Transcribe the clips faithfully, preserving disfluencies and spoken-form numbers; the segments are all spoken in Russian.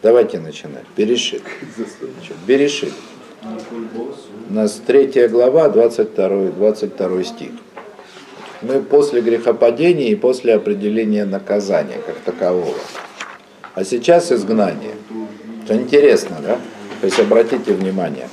Давайте начинать. Берешит. Берешит. У нас третья глава, двадцать второй, двадцать второй стих. Мы после грехопадения и после определения наказания как такового. А сейчас изгнание. Это интересно, да? То есть обратите внимание.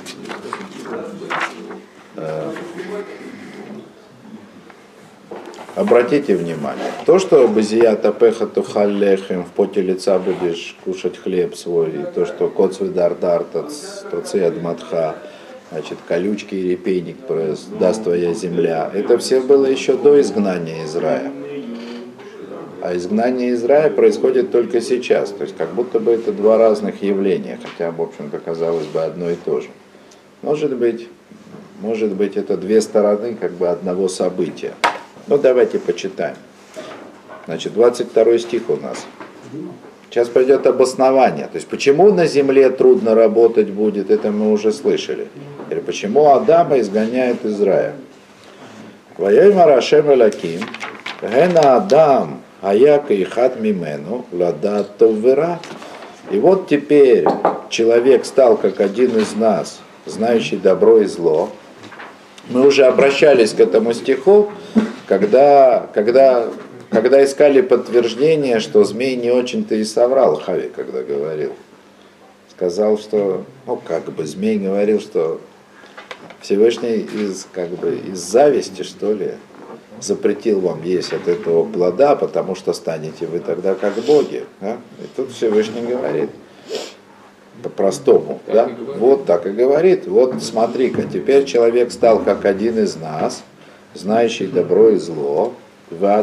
Обратите внимание, то, что базията пеха тухаллехем, в поте лица будешь кушать хлеб свой, и то, что коцвы дардар, тоцеяд матха, значит, колючки и репейник даст твоя земля, это все было еще до изгнания из рая. А изгнание из рая происходит только сейчас, то есть как будто бы это два разных явления, хотя, в общем-то, казалось бы, одно и то же. Может быть, может быть, это две стороны как бы одного события. Ну, давайте почитаем. Значит, двадцать второй стих у нас. Сейчас пойдет обоснование. То есть, почему на земле трудно работать будет, это мы уже слышали. Или почему Адама изгоняют из рая. Ваяймар Ашем Элоким, Гена Адам, Аяка и Хат Мимену, Ладат Товвера. И вот теперь человек стал как один из нас, знающий добро и зло. Мы уже обращались к этому стиху, когда, когда, когда искали подтверждение, что змей не очень-то и соврал, Хави, когда говорил. Сказал, что, ну как бы, змей говорил, что Всевышний из, как бы, из зависти, что ли, запретил вам есть от этого плода, потому что станете вы тогда как боги. Да? И тут Всевышний говорит, по-простому, да? Вот так и говорит. Вот смотри-ка, теперь человек стал как один из нас, знающий добро и зло. А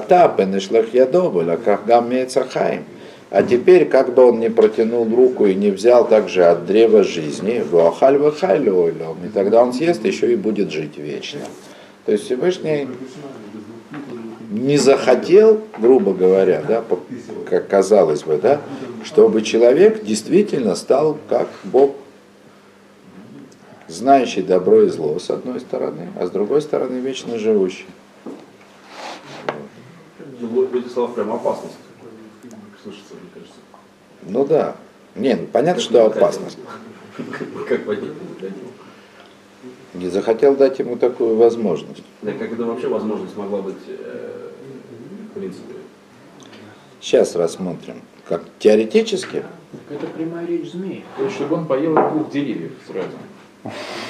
теперь, как бы он не протянул руку и не взял также от древа жизни, и тогда он съест еще и будет жить вечно. То есть Всевышний не захотел, грубо говоря, да, как казалось бы, да, чтобы человек действительно стал как Бог, знающий добро и зло с одной стороны, а с другой стороны вечно живущий. В этих словах прям опасность слышится, мне кажется. Ну да. Не, ну понятно, что опасность. Как понять? Не захотел дать ему такую возможность. Да, как это вообще возможность могла быть в принципе? Сейчас рассмотрим. Как теоретически? Это прямая речь змея. То есть, чтобы он поел от двух деревьев сразу.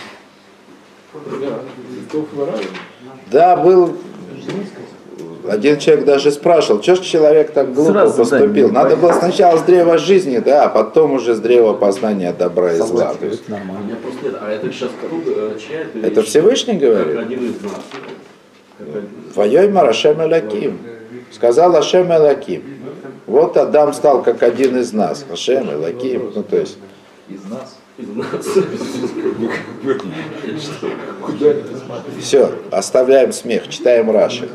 Да, был... Один человек даже спрашивал, что ж человек так глупо Сразу, поступил? да, Надо было сначала с древа жизни, да, а потом уже с древа познания добра и зла. То есть, У меня просто нет, а это сейчас чья это? Это Всевышний говорит? Как один из нас. Ваяймар Ашем Элоким. Сказал Ашем Элоким. Вот Адам стал как один из нас. Ашем Элоким. Ну то есть. Из нас. Из нас. Куда это смотреть? Все, оставляем смех, читаем Раши.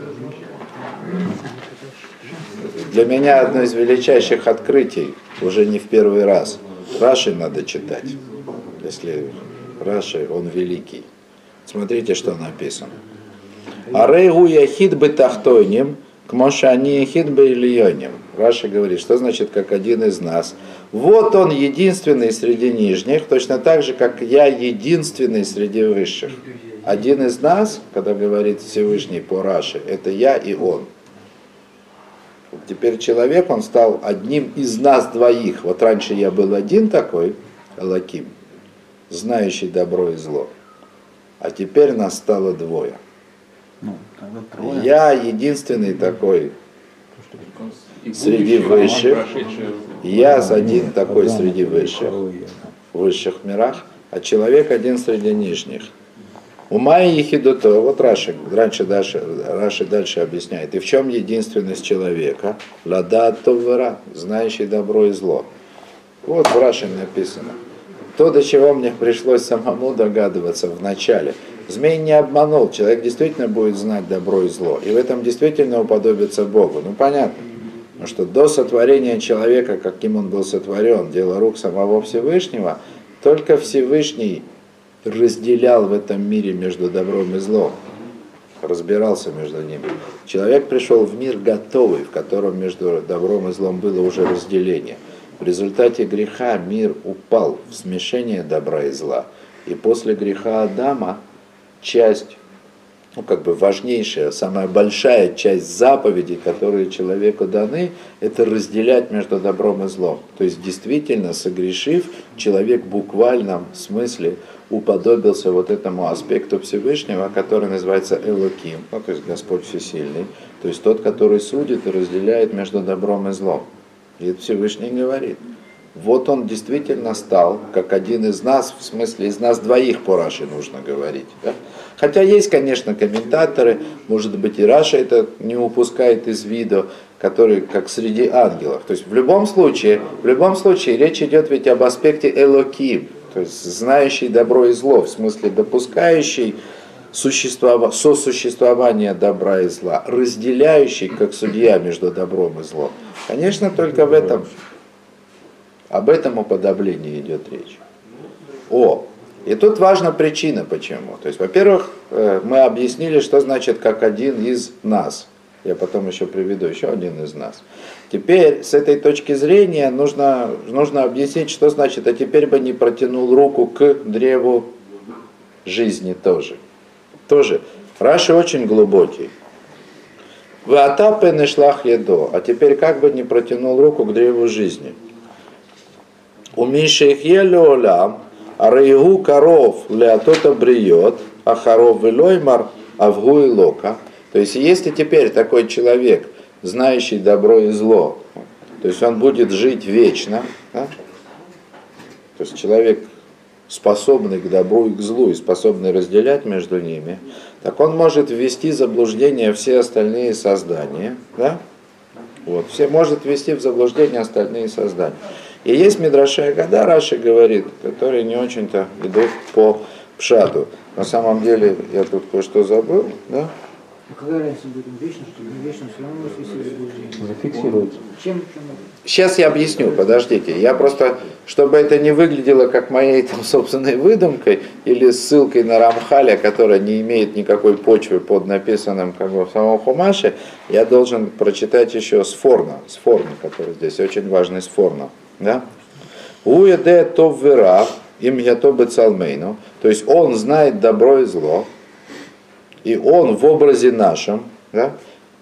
Для меня одно из величайших открытий, уже не в первый раз. Раши надо читать. Если Раши, он великий. Смотрите, что написано. Арейгу яхид бы тахтойним, к мошани яхид бы ильоним. Раши говорит, что значит как один из нас. Вот он единственный среди нижних, точно так же, как я единственный среди высших. Один из нас, когда говорит Всевышний по Раши, это я и он. Теперь человек, он стал одним из нас двоих. Вот раньше я был один такой, Элоким, знающий добро и зло. А теперь нас стало двое. Ну, тогда трое. Я единственный такой среди высших. Я один такой среди высших, в высших мирах, а человек один среди нижних. Ума и ехидуто, вот Раши, раньше дальше, Раши дальше объясняет. И в чем единственность человека? Лада товвера, знающий добро и зло. Вот в Раши написано. То, до чего мне пришлось самому догадываться в начале. Змей не обманул, человек действительно будет знать добро и зло. И в этом действительно уподобится Богу. Ну понятно. Потому что до сотворения человека, каким он был сотворен, дело рук самого Всевышнего, только Всевышний разделял в этом мире между добром и злом, разбирался между ними. Человек пришел в мир готовый, в котором между добром и злом было уже разделение. В результате греха мир упал в смешение добра и зла. И после греха Адама часть, ну как бы важнейшая, самая большая часть заповедей, которые человеку даны, это разделять между добром и злом. То есть действительно, согрешив, человек в буквальном смысле уподобился вот этому аспекту Всевышнего, который называется Элоким, ну, то есть Господь Всесильный, то есть тот, который судит и разделяет между добром и злом. И Всевышний говорит, вот он действительно стал, как один из нас, в смысле из нас двоих по Раши нужно говорить. Да? Хотя есть, конечно, комментаторы, может быть и Раша это не упускает из виду, которые как среди ангелов. То есть в любом случае, в любом случае речь идет ведь об аспекте Элоким, то есть знающий добро и зло, в смысле допускающий существова, сосуществование добра и зла, разделяющий как судья между добром и злом. Конечно, только в этом, об этом уподоблении идет речь. О, и тут важна причина почему. То есть, во-первых, мы объяснили, что значит как один из нас. Я потом еще приведу еще один из нас. Теперь с этой точки зрения нужно, нужно объяснить, что значит, а теперь бы не протянул руку к древу жизни тоже. Тоже. Раши очень глубокий. Ваатапе нешлах едо. А теперь как бы не протянул руку к древу жизни. У Мишех елеолам, а рейгу коров леатота бриет, а харов велоймар, а вгу и лока. То есть если теперь такой человек, знающий добро и зло, то есть он будет жить вечно, да? То есть человек, способный к добру и к злу, и способный разделять между ними, так он может ввести в заблуждение все остальные создания, да? Вот, все может ввести в заблуждение остальные создания. И есть Мидраши Агада, Раши говорит, которые не очень-то идут по пшату. На самом деле, я тут кое-что забыл, да? А какая разница будет вечно, что не вечно, все равно ввести заблуждение. Зафиксируется. Чем, чем Сейчас я объясню, подождите. Я просто, чтобы это не выглядело как моей там, собственной выдумкой или ссылкой на Рамхаля, которая не имеет никакой почвы под написанным как бы в самом Хумаше, я должен прочитать еще Сфорно, Сфорно, который здесь очень важный Сфорно. Да? Уеде тов вера, им ятобы цалмейну. То есть он знает добро и зло, и он в образе нашем, да,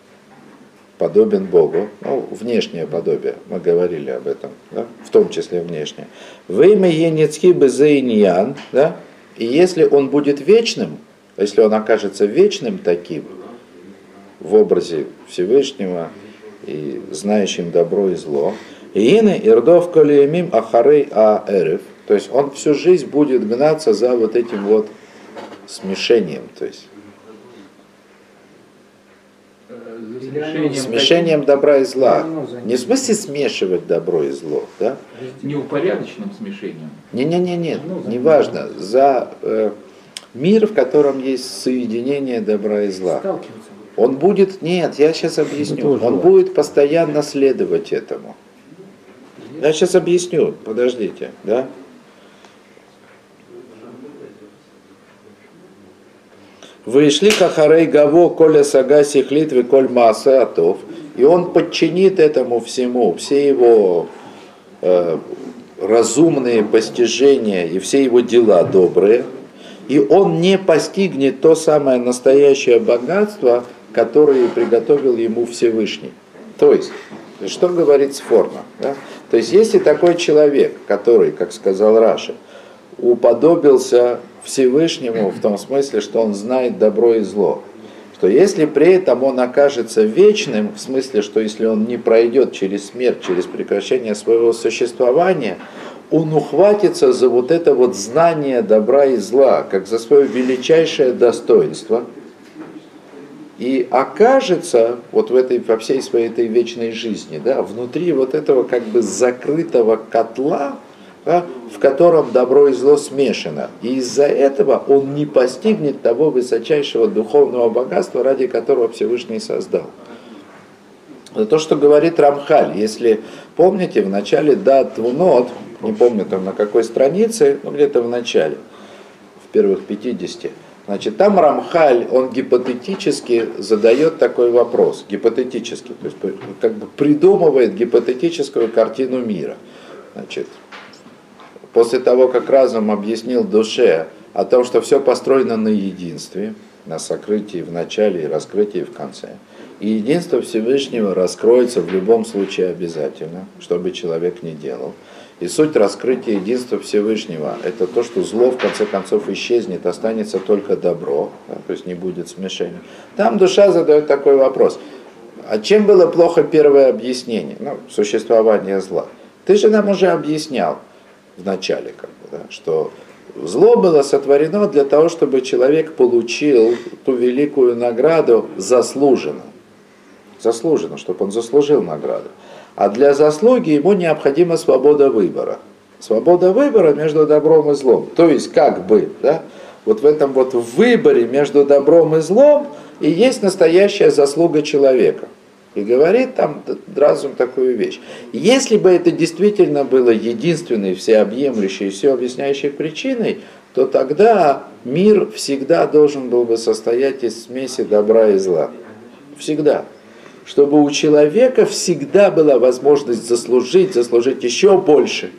подобен Богу, ну, внешнее подобие, мы говорили об этом, да, в том числе внешнее. Во имя Енецки Безейньян, да, и если он будет вечным, если он окажется вечным таким, в образе Всевышнего и знающим добро и зло, Иины Ирдов Калиемим Ахарей Аэрев, то есть он всю жизнь будет гнаться за вот этим вот смешением, то есть смешением добра и зла. Не в смысле смешивать добро и зло, да? Неупорядоченным смешением. Не-не-не, не важно. За э, мир, в котором есть соединение добра и зла. Он будет, нет, я сейчас объясню. Он будет постоянно следовать этому. Я сейчас объясню, подождите, да? Вышли кахарей гаво, коля сага сихлитвы, коль мааса атов. И он подчинит этому всему, все его э, разумные постижения и все его дела добрые. И он не постигнет то самое настоящее богатство, которое приготовил ему Всевышний. То есть, что говорит Сфорно? Да? То есть, если такой человек, который, как сказал Раши, уподобился Всевышнему в том смысле, что он знает добро и зло, что если при этом он окажется вечным, в смысле, что если он не пройдет через смерть, через прекращение своего существования, он ухватится за вот это вот знание добра и зла, как за свое величайшее достоинство, и окажется вот в этой, во всей своей этой вечной жизни, да, внутри вот этого как бы закрытого котла, да, в котором добро и зло смешано. И из-за этого он не постигнет того высочайшего духовного богатства, ради которого Всевышний создал. Это то, что говорит Рамхаль. Если помните, в начале Дат Твунот, не помню там на какой странице, но где-то в начале, в первых пятидесяти, значит, там Рамхаль, он гипотетически задает такой вопрос, гипотетически, то есть как бы придумывает гипотетическую картину мира. Значит, после того, как разум объяснил душе о том, что все построено на единстве, на сокрытии в начале и раскрытии в конце, и единство Всевышнего раскроется в любом случае обязательно, что бы человек ни делал. И суть раскрытия единства Всевышнего – это то, что зло в конце концов исчезнет, останется только добро, да, то есть не будет смешения. Там душа задает такой вопрос. А чем было плохо первое объяснение? Ну, существование зла. Ты же нам уже объяснял в начале, как бы, да, что зло было сотворено для того, чтобы человек получил ту великую награду заслуженно. Заслуженно, чтобы он заслужил награду. А для заслуги ему необходима свобода выбора. Свобода выбора между добром и злом. То есть, как бы, да, вот в этом вот выборе между добром и злом и есть настоящая заслуга человека. И говорит там разум такую вещь. Если бы это действительно было единственной, всеобъемлющей, все объясняющей причиной, то тогда мир всегда должен был бы состоять из смеси добра и зла. Всегда. Чтобы у человека всегда была возможность заслужить, заслужить еще больше.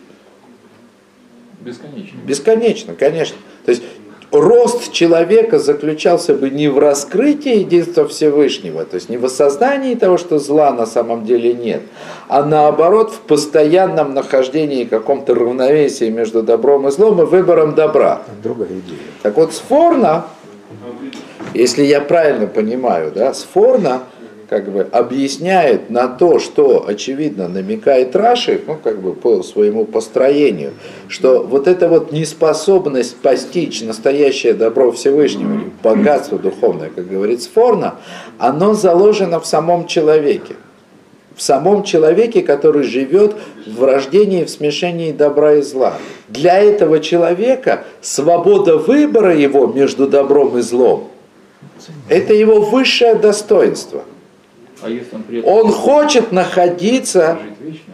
Бесконечно. Бесконечно, конечно. То есть рост человека заключался бы не в раскрытии единства Всевышнего, то есть не в осознании того, что зла на самом деле нет, а наоборот в постоянном нахождении каком-то равновесии между добром и злом и выбором добра. Другая идея. Так вот, Сфорна, если я правильно понимаю, да, Сфорна как бы объясняет на то, что, очевидно, намекает Раши, ну, как бы по своему построению, что вот эта вот неспособность постичь настоящее добро Всевышнего, или богатство духовное, как говорит Сфорна, оно заложено в самом человеке. В самом человеке, который живет в рождении, в смешении добра и зла. Для этого человека свобода выбора его между добром и злом – это его высшее достоинство. А если он при этом Он хочет находиться, жить вечно?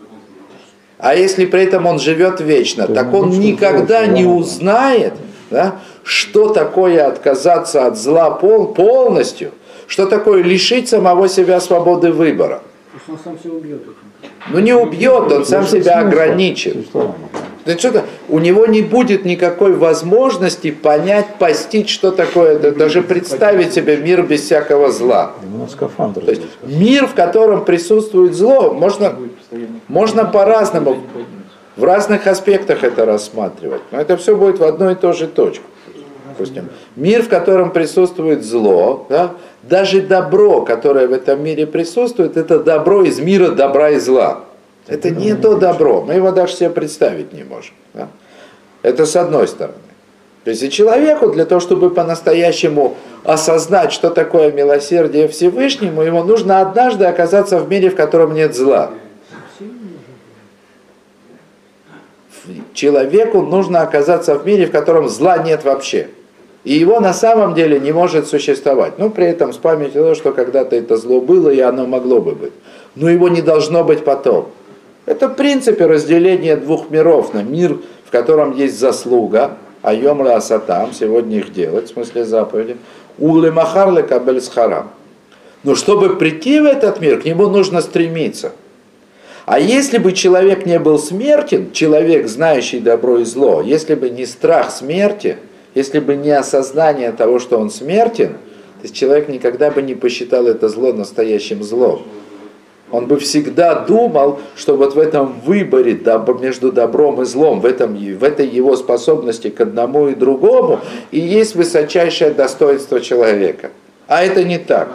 а если при этом он живет вечно, так он никогда не узнает, да, что такое отказаться от зла пол, полностью, что такое лишить самого себя свободы выбора. То есть он сам себя убьет этим. Ну не убьет, он сам себя ограничит. Да что-то, у него не будет никакой возможности понять, постичь, что такое, да, даже представить себе мир без всякого зла. Именно скафандр. То есть мир, в котором присутствует зло, можно, можно по-разному, в разных аспектах это рассматривать. Но это все будет в одну и ту же точку. Допустим, мир, в котором присутствует зло, да, даже добро, которое в этом мире присутствует, это добро из мира добра и зла. Это не то добро, мы его даже себе представить не можем. Да? Это с одной стороны. То есть и человеку для того, чтобы по-настоящему осознать, что такое милосердие Всевышнему, ему нужно однажды оказаться в мире, в котором нет зла. Человеку нужно оказаться в мире, в котором зла нет вообще. И его на самом деле не может существовать. Но при этом с памятью того, что когда-то это зло было, и оно могло бы быть. Но его не должно быть потом. Это в принципе разделение двух миров на мир, в котором есть заслуга, а йомра асатам, сегодня их делать, в смысле заповеди, улы махарле кабель схарам. Но чтобы прийти в этот мир, к нему нужно стремиться. А если бы человек не был смертен, человек, знающий добро и зло, если бы не страх смерти, если бы не осознание того, что он смертен, то есть человек никогда бы не посчитал это зло настоящим злом. Он бы всегда думал, что вот в этом выборе между добром и злом, в, этом, в этой его способности к одному и другому, и есть высочайшее достоинство человека. А это не так.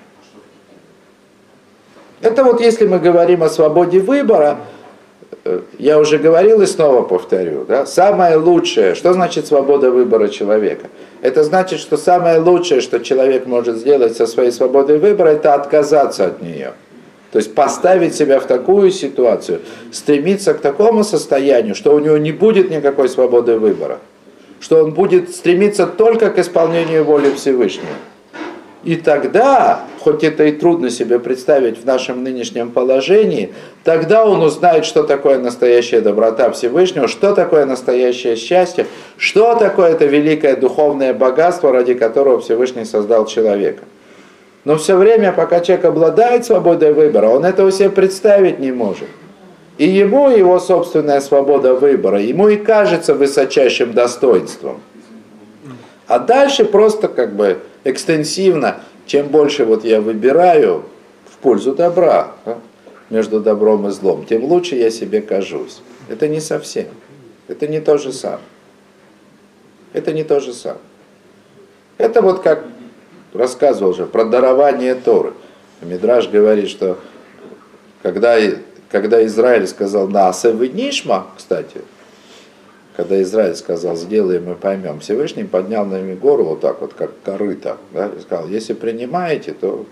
Это вот если мы говорим о свободе выбора, я уже говорил и снова повторю, да, самое лучшее, что значит свобода выбора человека? Это значит, что самое лучшее, что человек может сделать со своей свободой выбора, это отказаться от нее. То есть поставить себя в такую ситуацию, стремиться к такому состоянию, что у него не будет никакой свободы выбора, что он будет стремиться только к исполнению воли Всевышнего. И тогда, хоть это и трудно себе представить в нашем нынешнем положении, тогда он узнает, что такое настоящая доброта Всевышнего, что такое настоящее счастье, что такое это великое духовное богатство, ради которого Всевышний создал человека. Но все время, пока человек обладает свободой выбора, он этого себе представить не может. И ему его собственная свобода выбора, ему и кажется высочайшим достоинством. А дальше просто как бы экстенсивно, чем больше вот я выбираю в пользу добра, да, между добром и злом, тем лучше я себе кажусь. Это не совсем. Это не то же самое. Это не то же самое. Это вот как рассказывал же про дарование Торы. Мидраш говорит, что когда, когда Израиль сказал «Наасе венишма», кстати, когда Израиль сказал «сделаем и поймем», Всевышний поднял на ними гору вот так вот, как корыто, да, и сказал «если принимаете, то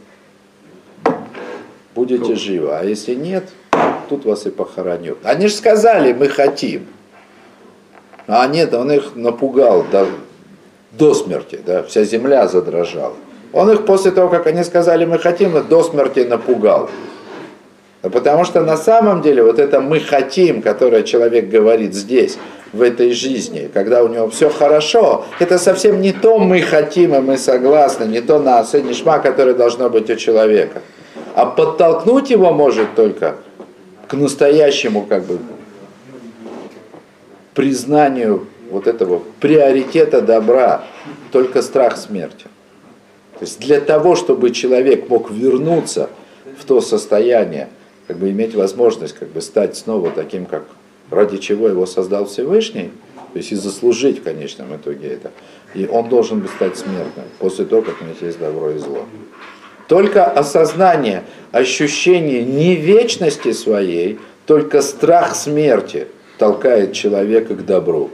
будете живы, а если нет, тут вас и похоронят». Они же сказали «мы хотим». А нет, он их напугал до, до смерти, да, вся земля задрожала. Он их после того, как они сказали «мы хотим», до смерти напугал. Потому что на самом деле вот это «мы хотим», которое человек говорит здесь, в этой жизни, когда у него все хорошо, это совсем не то «мы хотим» и «мы согласны», не то «наасе нишма», которое должно быть у человека. А подтолкнуть его может только к настоящему как бы признанию вот этого приоритета добра, только страх смерти. То есть для того, чтобы человек мог вернуться в то состояние, как бы иметь возможность как бы стать снова таким, как ради чего его создал Всевышний, то есть и заслужить в конечном итоге это, и он должен быть стать смертным после того, как у него есть добро и зло. Только осознание, ощущение не вечности своей, только страх смерти толкает человека к добру.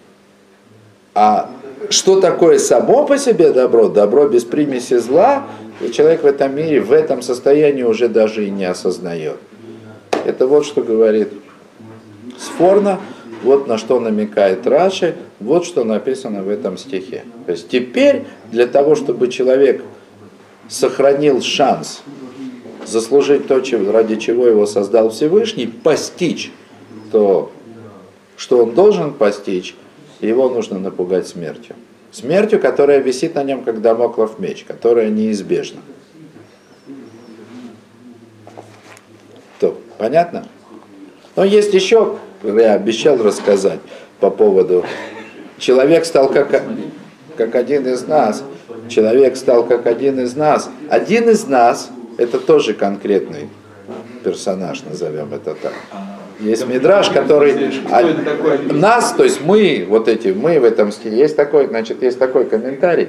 А что такое само по себе добро? Добро без примеси зла, и человек в этом мире, в этом состоянии уже даже и не осознает. Это вот что говорит Сфорно, вот на что намекает Раши, вот что написано в этом стихе. То есть теперь для того, чтобы человек сохранил шанс заслужить то, ради чего его создал Всевышний, постичь то, что он должен постичь, его нужно напугать смертью. Смертью, которая висит на нем, как дамоклов меч, которая неизбежна. То, понятно? Но есть еще, я обещал рассказать по поводу, человек стал как, как один из нас, человек стал как один из нас. Один из нас, это тоже конкретный персонаж, назовем это так. Есть мидраш, который а, нас, то есть мы, вот эти, мы в этом стиле, есть такой, значит, есть такой комментарий,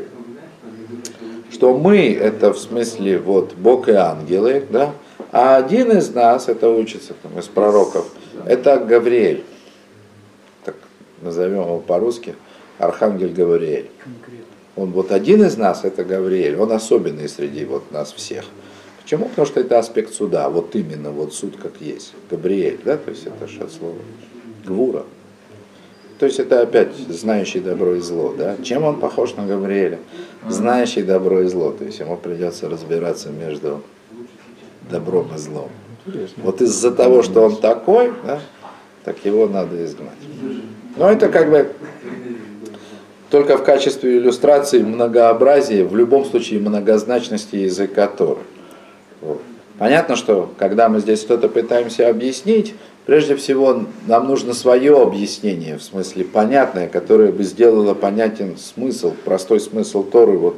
что мы, это в смысле вот Бог и ангелы, да, а один из нас, это учится там, из пророков, это Гавриэль, так назовем его по-русски, архангел Гавриэль. Он вот один из нас, это Гавриэль, он особенный среди вот нас всех. Почему? Потому что это аспект суда, вот именно вот суд как есть. Габриэль, да, то есть это же от слова Гвура. То есть это опять знающий добро и зло, да. Чем он похож на Гавриэля? Знающий добро и зло, то есть ему придется разбираться между добром и злом. Вот из-за того, что он такой, да, так его надо изгнать. Но это как бы только в качестве иллюстрации многообразия, в любом случае многозначности языка Торы. Вот. Понятно, что когда мы здесь что-то пытаемся объяснить, прежде всего нам нужно свое объяснение, в смысле понятное, которое бы сделало понятен смысл, простой смысл Торы вот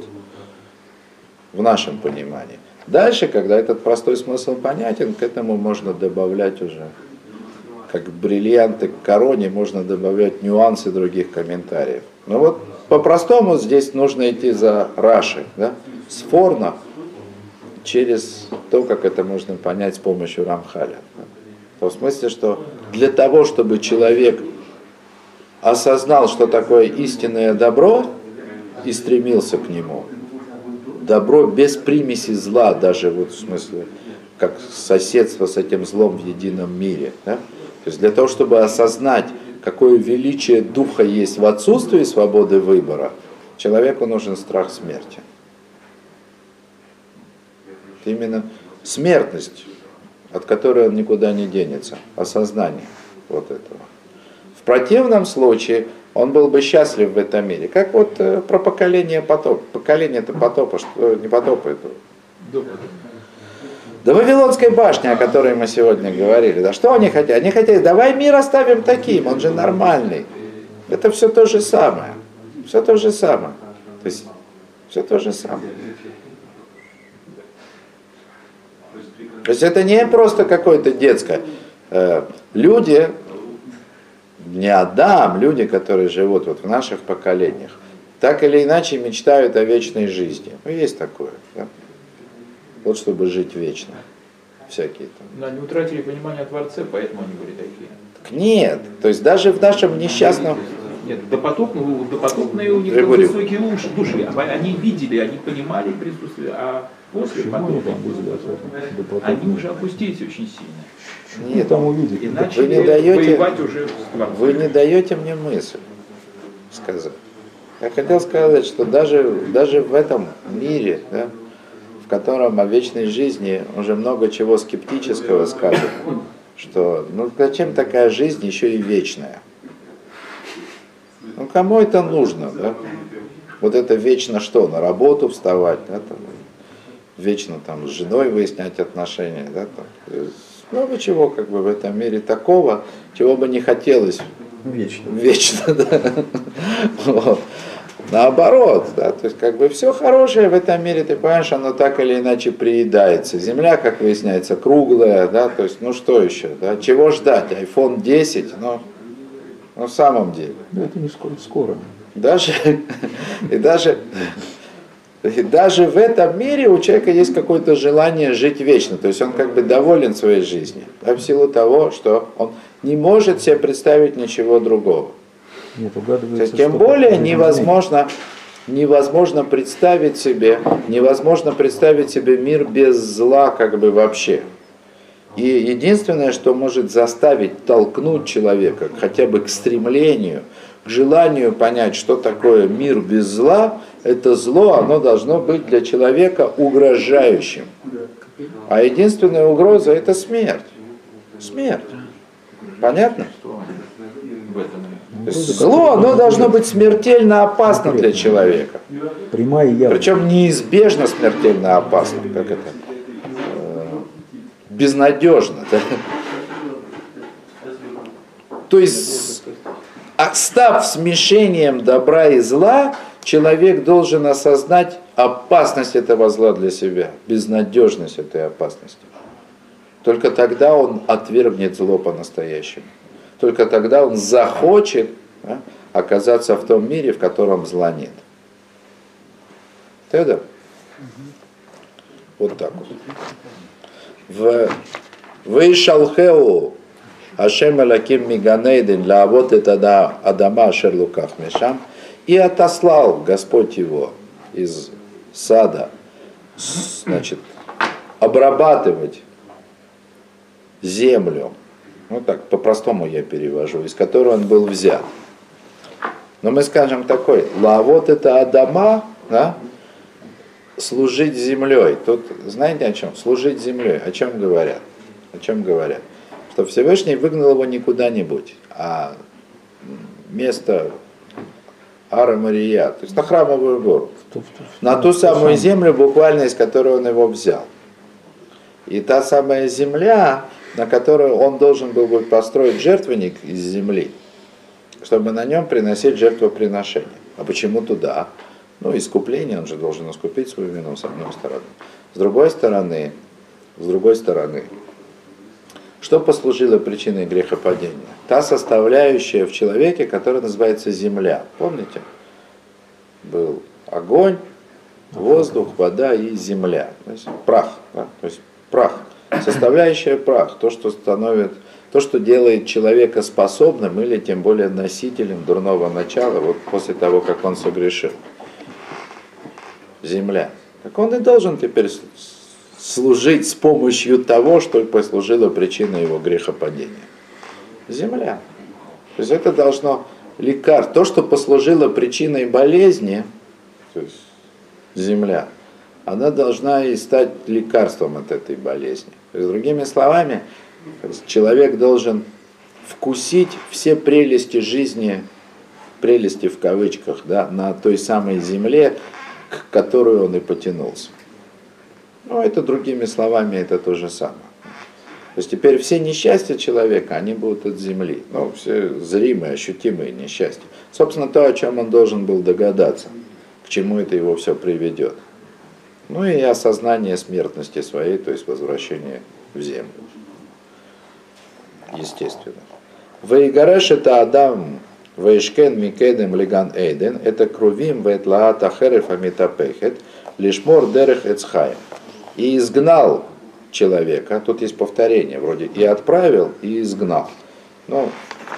в нашем понимании. Дальше, когда этот простой смысл понятен, к этому можно добавлять уже, как бриллианты к короне, можно добавлять нюансы других комментариев. Но вот по-простому здесь нужно идти за Раши, да, Сфорно, через то, как это можно понять с помощью Рамхаля. В смысле, что для того, чтобы человек осознал, что такое истинное добро, и стремился к нему, добро без примеси зла, даже вот в смысле, как соседство с этим злом в едином мире. Да? То есть для того, чтобы осознать, какое величие духа есть в отсутствии свободы выбора, человеку нужен страх смерти. Именно смертность, от которой он никуда не денется, осознание вот этого. В противном случае он был бы счастлив в этом мире. Как вот э, про поколение потопа. Поколение это потопа, что не потопа, это До Вавилонской башни, о которой мы сегодня говорили. Да что они хотят? Они хотят, давай мир оставим таким, он же нормальный. Это все то же самое. Все то же самое. То есть, все то же самое. То есть это не просто какое-то детское. Люди, не Адам, люди, которые живут вот в наших поколениях, так или иначе мечтают о вечной жизни. Ну, есть такое. Да? Вот чтобы жить вечно. Всякие там. Но они утратили понимание о Творце, поэтому они были такие. Так нет. То есть даже в нашем несчастном... Нет, допотопные, допотопные у них Григорий. высокие уши, души. Они видели, они понимали присутствие, а после потопа они уже опустились очень сильно. Нет, там увидеть. И вы начали не даете, воевать уже с Творцом. вы не даете мне мысль сказать. Я хотел сказать, что даже, даже в этом мире, да, в котором о вечной жизни уже много чего скептического сказано, что ну зачем такая жизнь еще и вечная? Ну кому это нужно, да? Вот это вечно что, на работу вставать, да, там, вечно там с женой выяснять отношения, да, там, много чего как бы в этом мире такого, чего бы не хотелось Вечно. вечно, да. Вот. Наоборот, да, то есть как бы все хорошее в этом мире, ты понимаешь, оно так или иначе приедается. Земля, как выясняется, круглая, да, то есть ну что еще, да, чего ждать, айфон десять, ну, ну в самом деле. Да это не скоро. скоро. Даже, и даже, и даже в этом мире у человека есть какое-то желание жить вечно, то есть он как бы доволен своей жизнью, да, в силу того, что он не может себе представить ничего другого. Нет, угадывается, То есть, тем более невозможно, невозможно представить себе, невозможно представить себе мир без зла как бы вообще. И единственное, что может заставить, толкнуть человека хотя бы к стремлению, к желанию понять, что такое мир без зла, это зло, оно должно быть для человека угрожающим. А единственная угроза это смерть. Смерть. Понятно? В этом. То есть зло, оно должно быть смертельно опасно для человека. Прямая и явная. Причем неизбежно смертельно опасно, как это, э, безнадежно. Да? То есть, став смешением добра и зла, человек должен осознать опасность этого зла для себя, безнадежность этой опасности. Только тогда он отвергнет зло по-настоящему. Только тогда он захочет, да, оказаться в том мире, в котором зла нет. Тогда? Вот так вот. В Вейшалхеу Ашем Элаким Миганейдин Лаавот это Адама Шерлуках Мешам, и отослал Господь его из сада, значит, обрабатывать землю. Ну так, по-простому я перевожу, из которой он был взят. Но мы скажем такой, лавот это Адама, да? Служить землей. Тут знаете о чем? Служить землей. О чем говорят? О чем говорят? Что Всевышний выгнал его не куда-нибудь, а место Ара Мария, то есть на Храмовую гору. На ту самую землю, буквально из которой он его взял. И та самая земля, на которую он должен был бы построить жертвенник из земли, чтобы на нем приносить жертвоприношение. А почему туда? Ну, искупление, он же должен искупить свою вину, с одной стороны. С другой стороны, с другой стороны, что послужило причиной грехопадения? Та составляющая в человеке, которая называется земля. Помните? Был огонь, воздух, вода и земля. То есть прах. Да? То есть прах. Составляющая прах, то, что становит, то, что делает человека способным или тем более носителем дурного начала, вот после того, как он согрешил. Земля. Так он и должен теперь служить с помощью того, что послужило причиной его грехопадения. Земля. То есть это должно лекарство. То, что послужило причиной болезни, то есть земля, она должна и стать лекарством от этой болезни. То есть, другими словами, человек должен вкусить все прелести жизни, прелести в кавычках, да, на той самой земле, к которой он и потянулся. Ну, это другими словами, это то же самое. То есть теперь все несчастья человека, они будут от земли. Ну, все зримые, ощутимые несчастья. Собственно, то, о чем он должен был догадаться, к чему это его все приведет. Ну и осознание смертности своей, то есть возвращение в землю. Естественно. Ваигареш это Адам, Ваишкен Микедем Лиган Эйден, это Крувим Ветлаат Ахерев Амитапехет, Лишмор Дерех Эцхаем. И изгнал человека, тут есть повторение вроде, и отправил, и изгнал. Ну,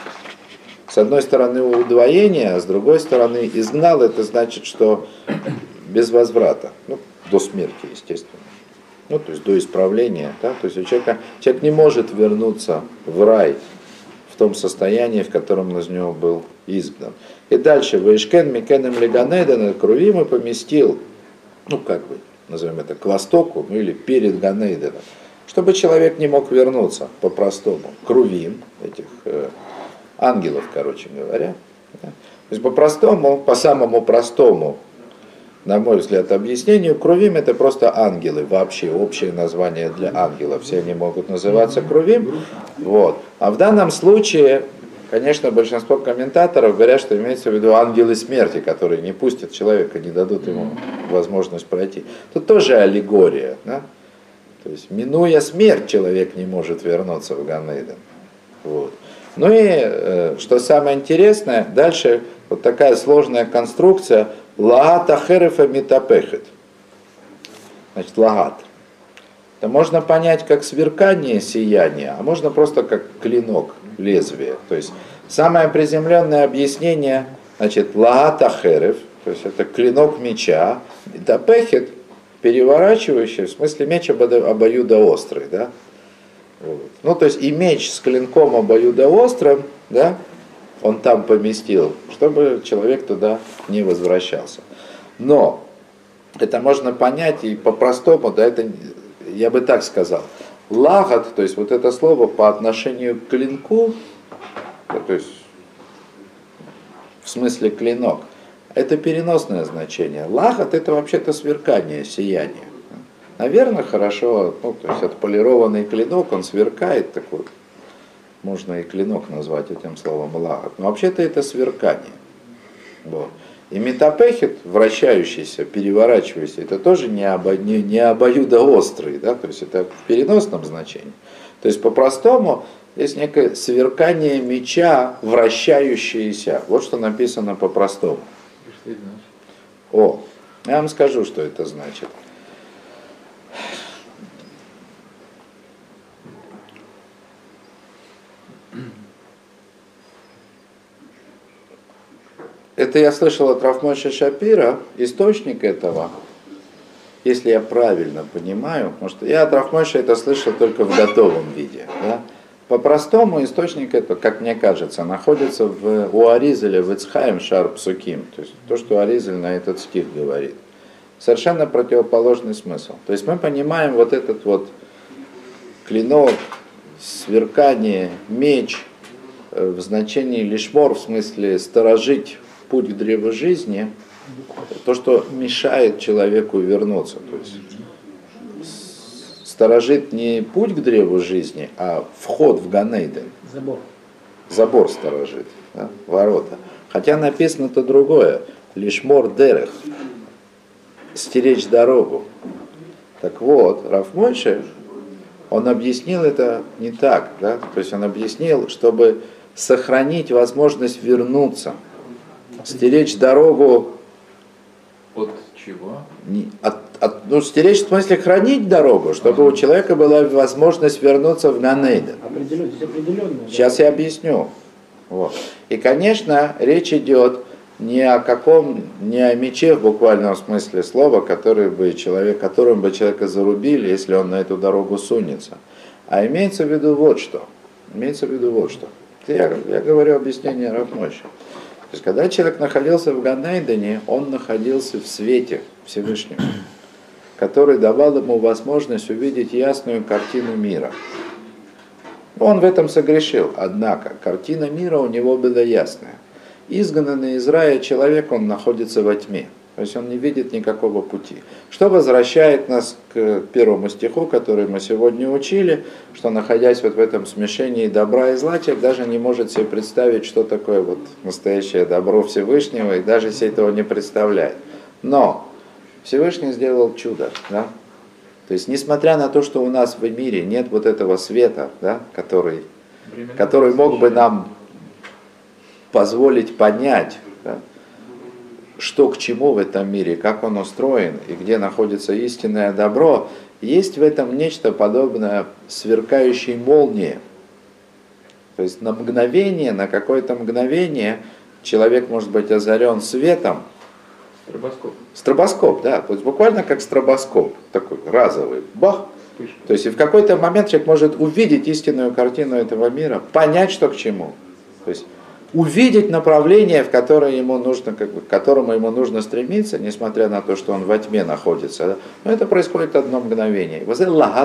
с одной стороны удвоение, а с другой стороны изгнал, это значит, что без возврата, ну, до смерти, естественно. Ну, то есть до исправления, да? То есть у человека, человек не может вернуться в рай в том состоянии, в котором он из него был изгнан. И дальше, Ваишкен Микенем Лиганейден, Крувим и поместил, ну, как бы, назовем это, к востоку, ну или перед Ганейденом, чтобы человек не мог вернуться по-простому. Крувим, этих э, ангелов, короче говоря. Да? То есть по-простому, по самому простому, на мой взгляд, объяснению, Крувим это просто ангелы, вообще общее название для ангелов. Все они могут называться Крувим. Вот. А в данном случае, конечно, большинство комментаторов говорят, что имеется в виду ангелы смерти, которые не пустят человека, не дадут ему возможность пройти. Тут тоже аллегория. Да? То есть, минуя смерть, человек не может вернуться в Ган-Эйден. Вот. Ну и, э, что самое интересное, дальше вот такая сложная конструкция лагат ахерефа митапехет. Значит, лагат. Это можно понять как сверкание, сияние, а можно просто как клинок, лезвие. То есть самое приземленное объяснение, значит, лагат ахереф, то есть это клинок меча, митапехет, переворачивающий, в смысле меч обоюдоострый, да? Вот. Ну, то есть и меч с клинком обоюдоострым, да, он там поместил, чтобы человек туда не возвращался. Но это можно понять и по-простому, да, это, я бы так сказал, лагат, то есть вот это слово по отношению к клинку, да, то есть в смысле клинок, это переносное значение. Лагат это вообще-то сверкание, сияние. Наверное, хорошо, ну, то есть отполированный клинок, он сверкает, такой, можно и клинок назвать этим словом лагат, но вообще-то это сверкание. Вот. И метапехет, вращающийся, переворачивающийся, это тоже не, обо, не, не обоюдоострый, да, то есть это в переносном значении. То есть по-простому есть некое сверкание меча, вращающееся. Вот что написано по-простому. О, я вам скажу, что это значит. Это я слышал от Рав Мойше Шапира, источник этого, если я правильно понимаю, потому что я от Рав Мойше это слышал только в готовом виде. Да? По-простому источник это, как мне кажется, находится в, у Аризеля в Ицхаим Шар Псуким, то есть то, что Аризель на этот стих говорит. Совершенно противоположный смысл. То есть мы понимаем вот этот вот клинок, сверкание, меч в значении лишмор, в смысле сторожить путь к древу жизни, то, что мешает человеку вернуться. То есть сторожит не путь к древу жизни, а вход в Ганейден. Забор. Забор сторожит, да? Ворота. Хотя написано-то другое. Лишмор дерех. Стеречь дорогу. Так вот, Рав Мойше, он объяснил это не так. Да? То есть он объяснил, чтобы сохранить возможность вернуться. Стеречь дорогу. От чего? Не, от, от, ну, стеречь в смысле хранить дорогу, чтобы у человека была возможность вернуться в Ганейден. Определенно, здесь определенно. Сейчас я объясню. Вот. И, конечно, речь идет не о каком, не о мече в буквальном смысле слова, который бы человек, которым бы человека зарубили, если он на эту дорогу сунется. А имеется в виду вот что. Имеется в виду вот что. Я, я говорю объяснение Рав Мойше. То есть, когда человек находился в Ганейдене, он находился в свете Всевышнего, который давал ему возможность увидеть ясную картину мира. Он в этом согрешил, однако картина мира у него была ясная. Изгнанный из рая человек, он находится во тьме. То есть он не видит никакого пути. Что возвращает нас к первому стиху, который мы сегодня учили, что, находясь вот в этом смешении добра и зла, человек даже не может себе представить, что такое вот настоящее добро Всевышнего, и даже себе этого не представляет. Но Всевышний сделал чудо, да? То есть, несмотря на то, что у нас в мире нет вот этого света, да, который, который мог бы нам позволить понять, да, что к чему в этом мире, как он устроен и где находится истинное добро, есть в этом нечто подобное сверкающей молнии. То есть на мгновение, на какое-то мгновение человек может быть озарен светом. Стробоскоп. Стробоскоп, да, то есть буквально как стробоскоп, такой разовый, бах. То есть и в какой-то момент человек может увидеть истинную картину этого мира, понять, что к чему. То есть увидеть направление, в которое ему нужно, как бы, к которому ему нужно стремиться, несмотря на то, что он во тьме находится. Да? Но это происходит одно мгновение. Вот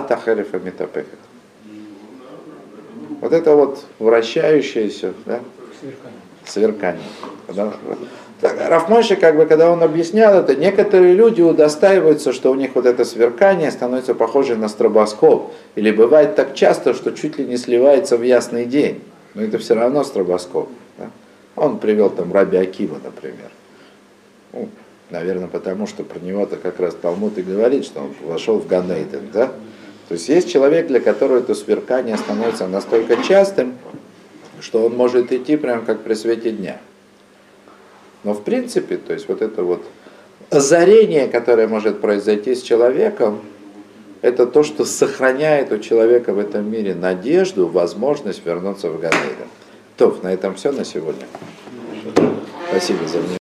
это вот вращающееся, да? Сверкание. Да? Рав Мойше, как бы, когда он объяснял это, некоторые люди удостаиваются, что у них вот это сверкание становится похоже на стробоскоп. Или бывает так часто, что чуть ли не сливается в ясный день. Но это все равно стробоскоп. Да? Он привел там Раби Акива, например. Ну, наверное, потому что про него-то как раз Талмуд и говорит, что он вошел в Ган Эйден. Да? То есть есть человек, для которого это сверкание становится настолько частым, что он может идти прямо как при свете дня. Но в принципе, то есть вот это вот озарение, которое может произойти с человеком, это то, что сохраняет у человека в этом мире надежду, возможность вернуться в Ган Эйден. То, на этом все на сегодня. Спасибо за внимание.